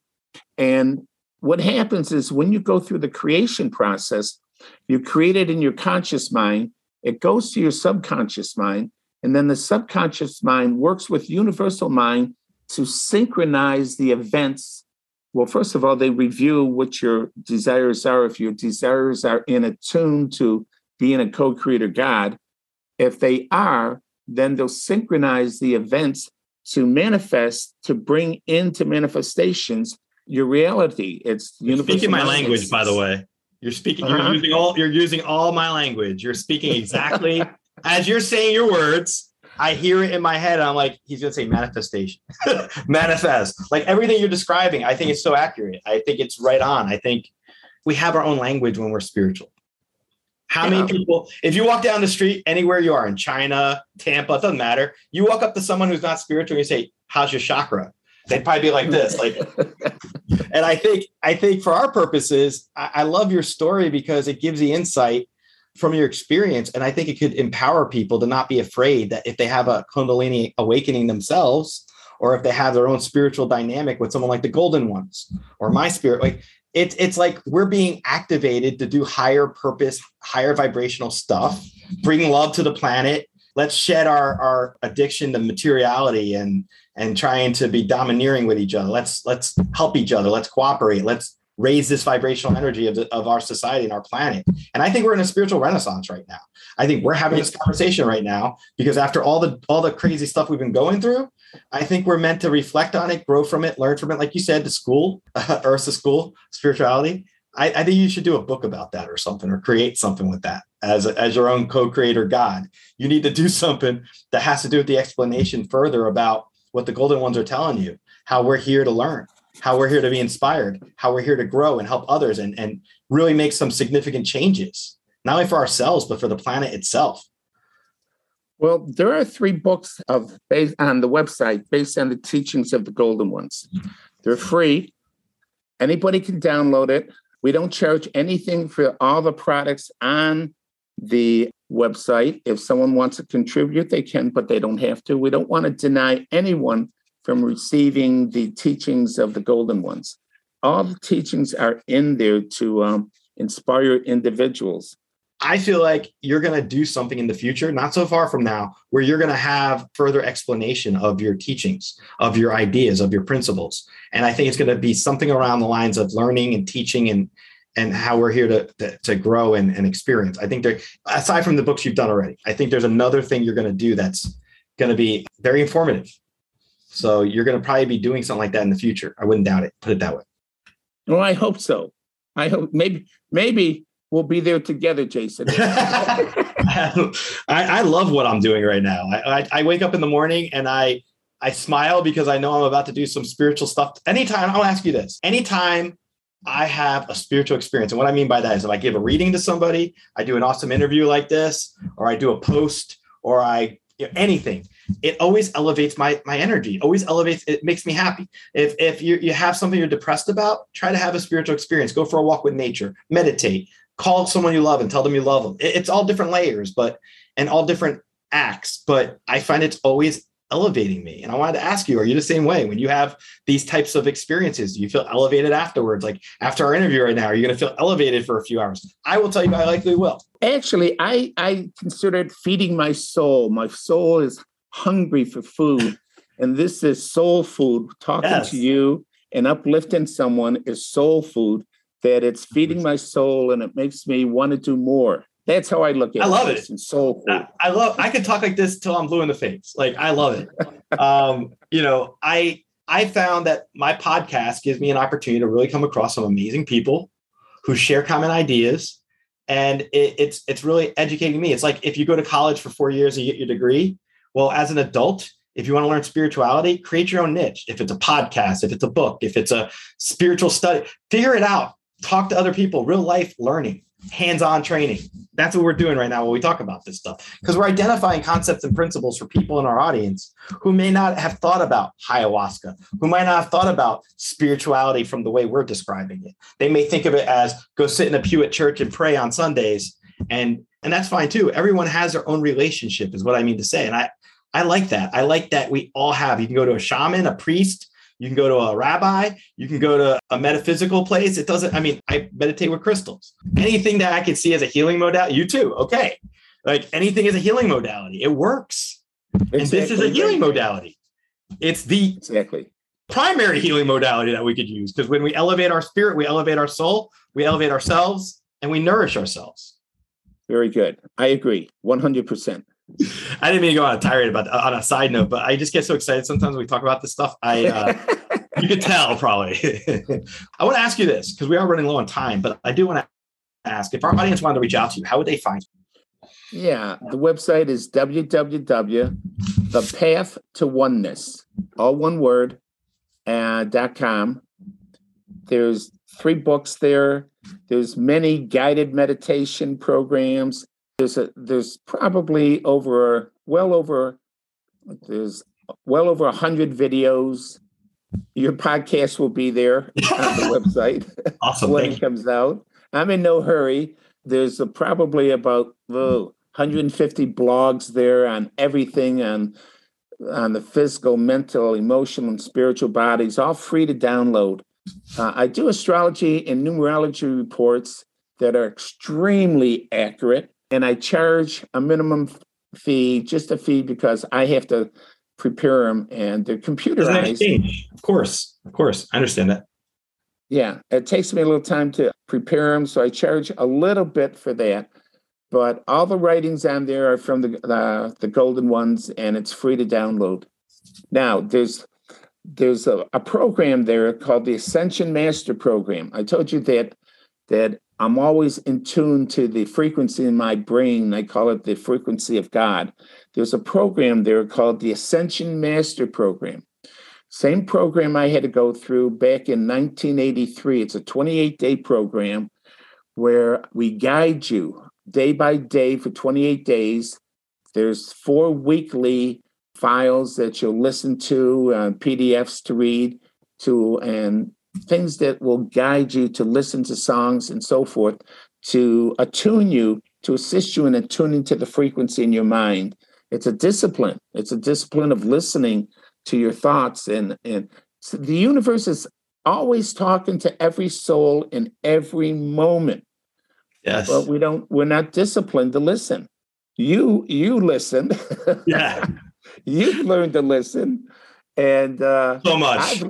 S6: And what happens is when you go through the creation process, you create it in your conscious mind. It goes to your subconscious mind. And then the subconscious mind works with universal mind to synchronize the events. Well, first of all, they review what your desires are. If your desires are in attune to being a co-creator God, if they are, then they'll synchronize the events to manifest, to bring into manifestations your reality. It's
S5: you're speaking my language, by the way. You're speaking. Uh-huh. You're using all. You're using all my language. You're speaking exactly as you're saying your words. I hear it in my head. And I'm like, he's going to say manifestation, manifest. Like everything you're describing, I think it's so accurate. I think it's right on. I think we have our own language when we're spiritual. How yeah. many people, if you walk down the street anywhere you are in China, Tampa, it doesn't matter. You walk up to someone who's not spiritual and you say, how's your chakra? They'd probably be like this. Like, and I think, I think for our purposes, I, I love your story because it gives the insight from your experience. And I think it could empower people to not be afraid that if they have a Kundalini awakening themselves, or if they have their own spiritual dynamic with someone like the Golden Ones or my spirit, like it's, it's like we're being activated to do higher purpose, higher vibrational stuff, bring love to the planet. Let's shed our, our addiction to materiality and, and trying to be domineering with each other. Let's, let's help each other. Let's cooperate. Let's raise this vibrational energy of, the, of our society and our planet. And I think we're in a spiritual renaissance right now. I think we're having this conversation right now because after all the, all the crazy stuff we've been going through, I think we're meant to reflect on it, grow from it, learn from it. Like you said, the school, uh, Ursa School, spirituality. I, I think you should do a book about that or something, or create something with that as, a, as your own co-creator God. You need to do something that has to do with the explanation further about what the Golden Ones are telling you, how we're here to learn, how we're here to be inspired, how we're here to grow and help others and, and really make some significant changes, not only for ourselves, but for the planet itself.
S6: Well, there are three books of based on the website based on the teachings of the Golden Ones. They're free. Anybody can download it. We don't charge anything for all the products on the website. If someone wants to contribute, they can, but they don't have to. We don't want to deny anyone from receiving the teachings of the Golden Ones. All the teachings are in there to um, inspire individuals.
S5: I feel like you're going to do something in the future, not so far from now, where you're going to have further explanation of your teachings, of your ideas, of your principles. And I think it's going to be something around the lines of learning and teaching and and how we're here to, to, to grow and, and experience. I think there, aside from the books you've done already, I think there's another thing you're going to do that's going to be very informative. So you're going to probably be doing something like that in the future. I wouldn't doubt it. Put it that way.
S6: Well, I hope so. I hope maybe, maybe we'll be there together, Jason.
S5: I, I love what I'm doing right now. I, I, I wake up in the morning and I, I smile because I know I'm about to do some spiritual stuff. Anytime, I'll ask you this, anytime I have a spiritual experience. And what I mean by that is if I give a reading to somebody, I do an awesome interview like this, or I do a post, or I, you know, anything, it always elevates my, my energy, always elevates, it makes me happy. If, if you, you have something you're depressed about, try to have a spiritual experience, go for a walk with nature, meditate, call someone you love and tell them you love them. It, it's all different layers, but, and all different acts, but I find it's always elevating me. And I wanted to ask you, are you the same way when you have these types of experiences? Do you feel elevated afterwards? Like after our interview right now, are you going to feel elevated for a few hours? I will tell you, I likely will.
S6: Actually, I, I consider it feeding my soul. My soul is hungry for food. And this is soul food. Talking yes. to you and uplifting someone is soul food, that it's feeding my soul and it makes me want to do more. That's how I look at it.
S5: I love it.
S6: And soul food.
S5: I, I love, I could talk like this till I'm blue in the face. Like, I love it. um, you know, I, I found that my podcast gives me an opportunity to really come across some amazing people who share common ideas. And it, it's, it's really educating me. It's like, if you go to college for four years and you get your degree, well, as an adult, if you want to learn spirituality, create your own niche. If it's a podcast, if it's a book, if it's a spiritual study, figure it out. Talk to other people, real life learning, hands-on training. That's what we're doing right now when we talk about this stuff, because we're identifying concepts and principles for people in our audience who may not have thought about ayahuasca, who might not have thought about spirituality from the way we're describing it. They may think of it as go sit in a pew at church and pray on Sundays. And, and that's fine too. Everyone has their own relationship is what I mean to say. And I, I like that. I like that we all have, you can go to a shaman, a priest, you can go to a rabbi, you can go to a metaphysical place. It doesn't, I mean, I meditate with crystals. Anything that I can see as a healing modality, you too. Okay. Like anything is a healing modality. It works. Exactly. And this is a healing modality. It's the
S6: exactly
S5: primary healing modality that we could use. Because when we elevate our spirit, we elevate our soul, we elevate ourselves, and we nourish ourselves.
S6: Very good. I agree. one hundred percent.
S5: I didn't mean to go on a tirade about on a side note, but I just get so excited sometimes when we talk about this stuff. I uh, you could tell probably. I want to ask you this because we are running low on time, but I do want to ask if our audience wanted to reach out to you, how would they find you?
S6: Yeah, the website is w w w dot the path to oneness, all one word, uh, dot com. There's three books there. There's many guided meditation programs. There's a, there's probably over, well over, there's well over a hundred videos. Your podcast will be there on the website
S5: Awesome.
S6: when it comes out. I'm in no hurry. there's a, probably about oh, one hundred fifty blogs there on everything on on the physical, mental, emotional, and spiritual bodies, all free to download. Uh, I do astrology and numerology reports that are extremely accurate, and I charge a minimum fee, just a fee, because I have to prepare them, and they're computerized.
S5: Exchange. Of course, of course, I understand that.
S6: Yeah, it takes me a little time to prepare them, so I charge a little bit for that. But all the writings on there are from the uh, the golden ones, and it's free to download. Now, there's there's a, a program there called the Ascension Master Program. I told you that that I'm always in tune to the frequency in my brain. I call it the frequency of God. There's a program there called the Ascension Master Program. Same program I had to go through back in nineteen eighty-three. It's a twenty-eight day program where we guide you day by day for twenty-eight days. There's four weekly files that you'll listen to, uh, P D Fs to read, to and things that will guide you to listen to songs and so forth, to attune you, to assist you in attuning to the frequency in your mind. It's a discipline. It's a discipline of listening to your thoughts. And, and so the universe is always talking to every soul in every moment.
S5: Yes.
S6: But we don't, we're not disciplined to listen. You, you listen.
S5: Yeah.
S6: You've learned to listen. And uh,
S5: so much,
S6: I've,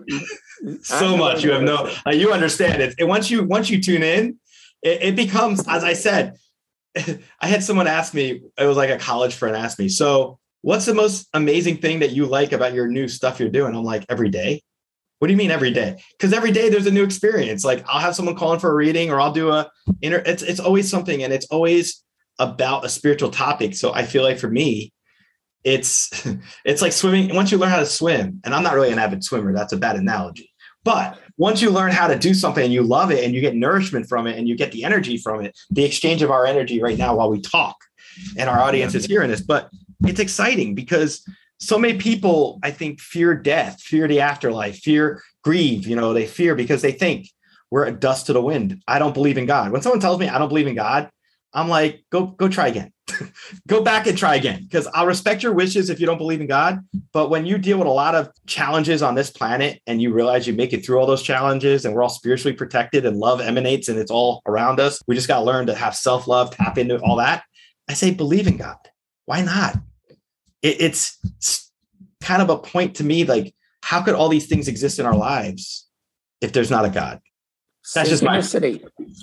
S5: so
S6: I've
S5: much. You have no, uh, you understand it. And once you, once you tune in, it, it becomes, as I said, I had someone ask me, it was like a college friend asked me, so what's the most amazing thing that you like about your new stuff you're doing? I'm like, every day. What do you mean every day? Because every day there's a new experience. Like I'll have someone calling for a reading, or I'll do a inner, it's, it's always something, and it's always about a spiritual topic. So I feel like for me, it's, it's like swimming. Once you learn how to swim, and I'm not really an avid swimmer, that's a bad analogy, but once you learn how to do something and you love it and you get nourishment from it and you get the energy from it, the exchange of our energy right now while we talk, and our audience is hearing this, but it's exciting because so many people, I think, fear death, fear the afterlife, fear grieve, you know, they fear because they think we're a dust to the wind. I don't believe in God. When someone tells me I don't believe in God, I'm like, go, go try again. Go back and try again, because I'll respect your wishes if you don't believe in God. But when you deal with a lot of challenges on this planet and you realize you make it through all those challenges and we're all spiritually protected and love emanates and it's all around us, we just got to learn to have self-love, tap into all that. I say, believe in God. Why not? It, it's kind of a point to me, like, how could all these things exist in our lives if there's not a God? That's just my
S6: synchronicity.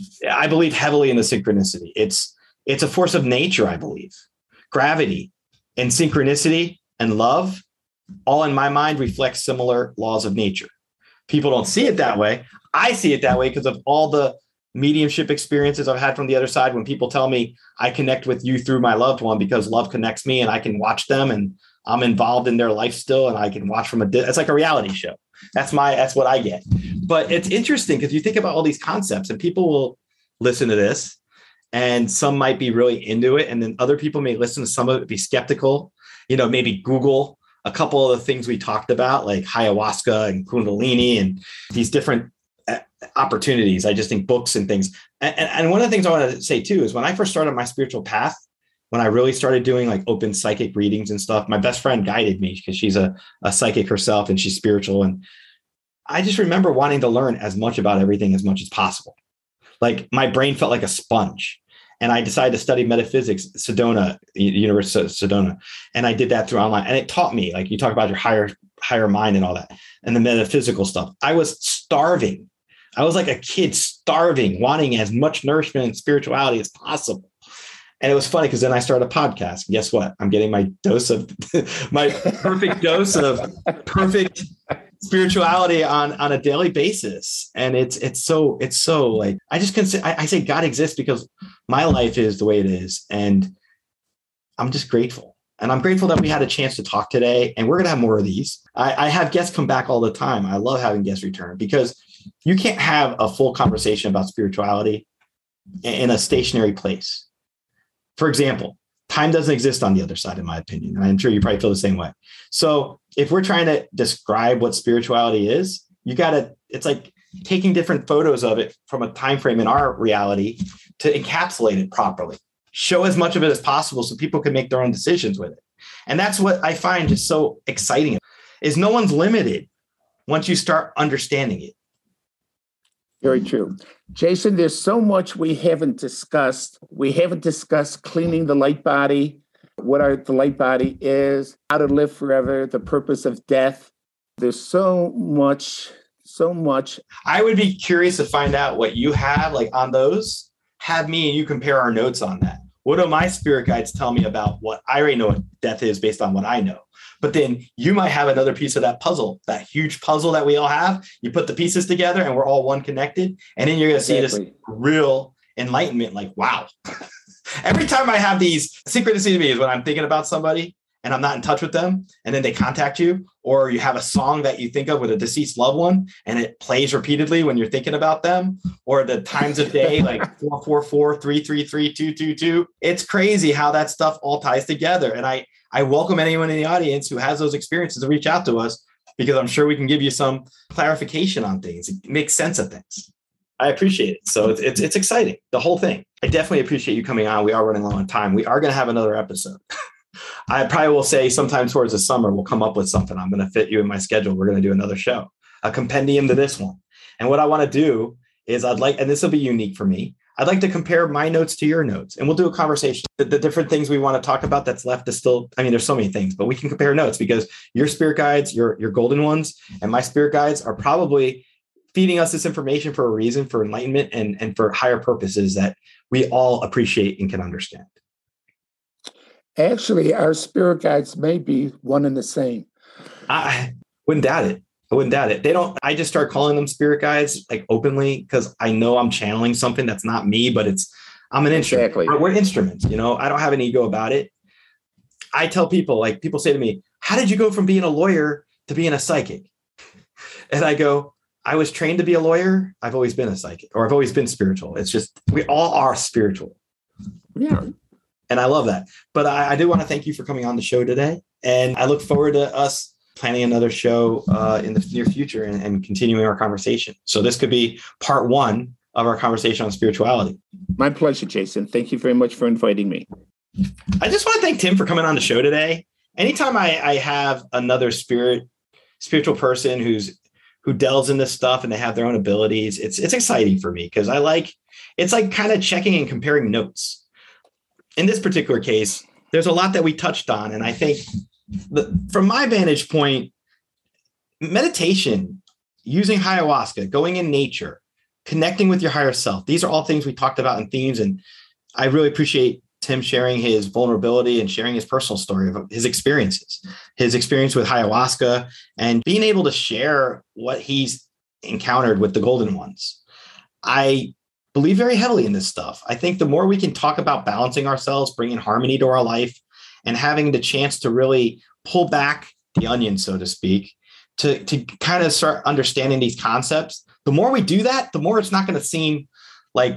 S5: I believe heavily in the synchronicity. It's it's a force of nature, I believe. Gravity and synchronicity and love, all in my mind, reflect similar laws of nature. People don't see it that way. I see it that way because of all the mediumship experiences I've had from the other side. When people tell me I connect with you through my loved one because love connects me and I can watch them and I'm involved in their life still and I can watch from a, it's like a reality show. That's my, that's what I get. But it's interesting because you think about all these concepts and people will listen to this and some might be really into it. And then other people may listen to some of it, be skeptical, you know, maybe Google a couple of the things we talked about, like ayahuasca and Kundalini and these different opportunities. I just think books and things. And, and one of the things I want to say too, is when I first started my spiritual path, when I really started doing like open psychic readings and stuff, my best friend guided me because she's a, a psychic herself and she's spiritual. And I just remember wanting to learn as much about everything as much as possible. Like my brain felt like a sponge. And I decided to study metaphysics, Sedona, University of Sedona. And I did that through online. And it taught me, like you talk about your higher, higher mind and all that, and the metaphysical stuff. I was starving. I was like a kid starving, wanting as much nourishment and spirituality as possible. And it was funny because then I started a podcast. Guess what? I'm getting my dose of my perfect dose of perfect spirituality on, on a daily basis. And it's, it's so, it's so like, I just consider, I, I say God exists because my life is the way it is. And I'm just grateful. And I'm grateful that we had a chance to talk today, and we're going to have more of these. I, I have guests come back all the time. I love having guests return because you can't have a full conversation about spirituality in a stationary place. For example, time doesn't exist on the other side, in my opinion. And I'm sure you probably feel the same way. So if we're trying to describe what spirituality is, you got to, it's like taking different photos of it from a time frame in our reality to encapsulate it properly, show as much of it as possible so people can make their own decisions with it. And that's what I find just so exciting, is no one's limited once you start understanding it.
S6: Very true. Jason, there's so much we haven't discussed. We haven't discussed cleaning the light body, what our, the light body is, how to live forever, the purpose of death. There's so much, so much.
S5: I would be curious to find out what you have like on those. Have me and you compare our notes on that. What do my spirit guides tell me about what I already know what death is based on what I know? But then you might have another piece of that puzzle, that huge puzzle that we all have. You put the pieces together and we're all one connected. And then you're going to exactly. see this real enlightenment. Like, wow. Every time I have these synchronicity to me is when I'm thinking about somebody and I'm not in touch with them, and then they contact you, or you have a song that you think of with a deceased loved one and it plays repeatedly when you're thinking about them, or the times of day, like four four four, three three three, two two two. It's crazy how that stuff all ties together. And I, I welcome anyone in the audience who has those experiences to reach out to us, because I'm sure we can give you some clarification on things. It makes sense of things. I appreciate it. So it's, it's, it's exciting, the whole thing. I definitely appreciate you coming on. We are running low on time. We are going to have another episode. I probably will say sometime towards the summer, we'll come up with something. I'm going to fit you in my schedule. We're going to do another show, a compendium to this one. And what I want to do is I'd like, and this will be unique for me, I'd like to compare my notes to your notes, and we'll do a conversation. The, the different things we want to talk about that's left is still, I mean, there's so many things, but we can compare notes, because your spirit guides, your, your golden ones, and my spirit guides are probably feeding us this information for a reason, for enlightenment and, and for higher purposes that we all appreciate and can understand.
S6: Actually, our spirit guides may be one and the same.
S5: I wouldn't doubt it. I wouldn't doubt it. They don't, I just start calling them spirit guides like openly, because I know I'm channeling something that's not me, but it's, I'm an instrument.
S6: Exactly.
S5: We're, we're instruments, you know, I don't have an ego about it. I tell people, like, people say to me, how did you go from being a lawyer to being a psychic? And I go, I was trained to be a lawyer. I've always been a psychic, or I've always been spiritual. It's just, we all are spiritual.
S6: Yeah.
S5: And I love that. But I, I do want to thank you for coming on the show today. And I look forward to us planning another show uh, in the near future and, and continuing our conversation. So this could be part one of our conversation on spirituality.
S6: My pleasure, Jason. Thank you very much for inviting me.
S5: I just want to thank Tim for coming on the show today. Anytime I, I have another spirit, spiritual person who's who delves in this stuff and they have their own abilities, it's it's exciting for me, because I like, it's like kind of checking and comparing notes. In this particular case, there's a lot that we touched on. And I think the, from my vantage point, meditation, using ayahuasca, going in nature, connecting with your higher self, these are all things we talked about in themes. And I really appreciate Tim sharing his vulnerability and sharing his personal story of his experiences, his experience with ayahuasca, and being able to share what he's encountered with the golden ones. I believe very heavily in this stuff. I think the more we can talk about balancing ourselves, bringing harmony to our life, and having the chance to really pull back the onion, so to speak, to, to kind of start understanding these concepts, the more we do that, the more it's not going to seem like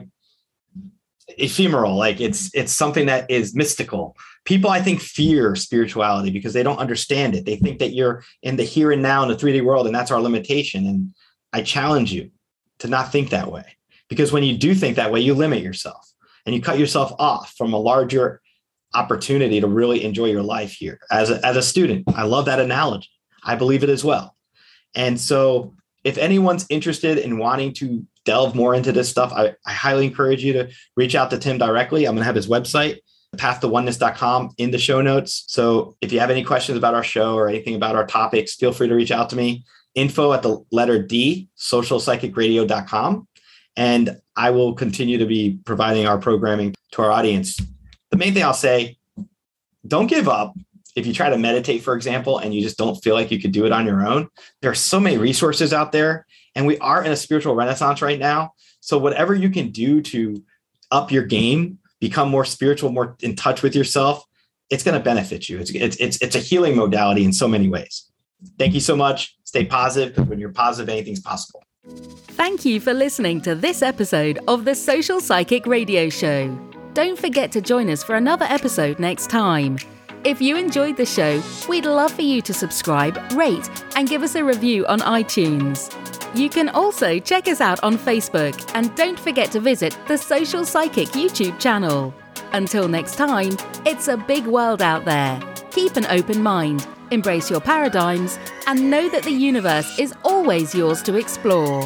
S5: ephemeral, like it's it's something that is mystical. People, I think, fear spirituality because they don't understand it. They think that you're in the here and now in the three D world, and that's our limitation. And I challenge you to not think that way. Because when you do think that way, you limit yourself and you cut yourself off from a larger opportunity to really enjoy your life here. As a, as a student, I love that analogy. I believe it as well. And so if anyone's interested in wanting to delve more into this stuff, I, I highly encourage you to reach out to Tim directly. I'm going to have his website, path to oneness dot com, in the show notes. So if you have any questions about our show or anything about our topics, feel free to reach out to me. Info at the letter D, social psychic radio dot com. And I will continue to be providing our programming to our audience. The main thing I'll say, don't give up. If you try to meditate, for example, and you just don't feel like you could do it on your own, there are so many resources out there, and we are in a spiritual renaissance right now. So whatever you can do to up your game, become more spiritual, more in touch with yourself, it's going to benefit you. It's, it's, it's, it's a healing modality in so many ways. Thank you so much. Stay positive, because when you're positive, anything's possible.
S1: Thank you for listening to this episode of the Social Psychic Radio Show. Don't forget to join us for another episode next time. If you enjoyed the show, we'd love for you to subscribe, rate, and give us a review on iTunes. You can also check us out on Facebook, and don't forget to visit the Social Psychic YouTube channel. Until next time, it's a big world out there. Keep an open mind, embrace your paradigms, and know that the universe is always yours to explore.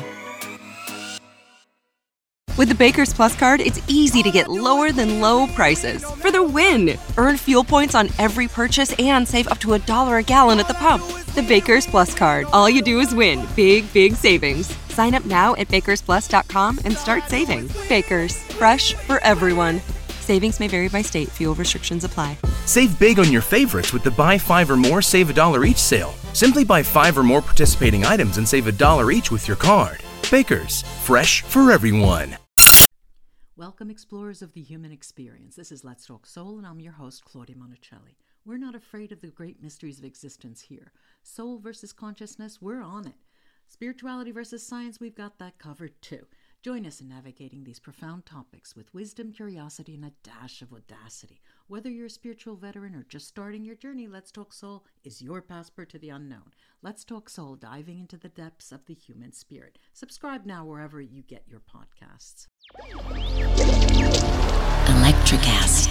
S2: With the Baker's Plus card, it's easy to get lower than low prices for the win. Earn fuel points on every purchase and save up to a dollar a gallon at the pump. The Baker's Plus card. All you do is win. Big, big savings. Sign up now at bakers plus dot com and start saving. Baker's. Fresh for everyone. Savings may vary by state. Fuel restrictions apply.
S3: Save big on your favorites with the Buy Five or More, Save a Dollar Each sale. Simply buy five or more participating items and save a dollar each with your card. Baker's. Fresh for everyone.
S7: Welcome, explorers of the human experience. This is Let's Talk Soul, and I'm your host, Claudia Monticelli. We're not afraid of the great mysteries of existence here. Soul versus consciousness, we're on it. Spirituality versus science, we've got that covered too. Join us in navigating these profound topics with wisdom, curiosity, and a dash of audacity. Whether you're a spiritual veteran or just starting your journey, Let's Talk Soul is your passport to the unknown. Let's Talk Soul, diving into the depths of the human spirit. Subscribe now wherever you get your podcasts.
S4: Electricast.